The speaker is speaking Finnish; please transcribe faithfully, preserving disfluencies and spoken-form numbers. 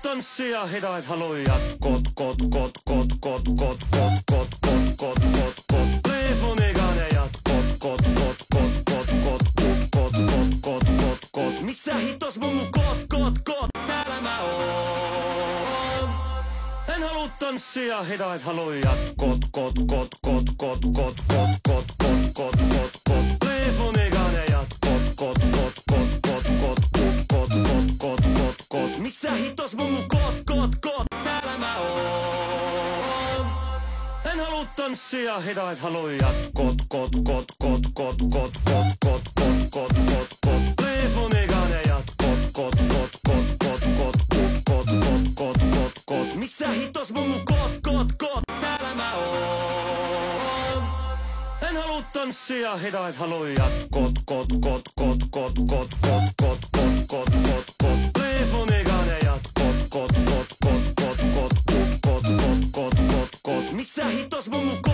tanssia, heta et halua jatkot, kot, kot, kot, kot, kot, kot, kot, kot, kot, kot, kot. Please mun ikäne jatkot, kot, kot, kot, kot, kot, kot, kot, kot, kot, kot. Missä hitos mun kot, kot, kot, täällä mä oon. En halua tanssia, heta et halua jatkot, kot, kot, kot, kot, kot, kot, kot, kot, kot, kot, kot. Please mun ikäne jatkot, kot, kot, kot, kot, kot, kot, kot, kot, kot, kot. Missä hitos mun kot, kot, kot, täällä mä oon. En halua tanssia, heta et halua jatkot, kot, kot, kot, kot, kot, kot, kot, kot, kot, kot, kot. Please mun ikäne jatkot, kot, kot, kot, kot, kot, kot, kot, kot, kot, kot. Missä hitos mun kot, kot, kot, täällä mä oon. En halua tanssia, heta et halua jatkot, kot, kot, kot, kot, kot, kot, kot, kot, kot, kot, kot. Please mun ikäne jatkot, kot, kot, kot, kot, kot, kot, kot, kot, kot, kot. Missä hitos mun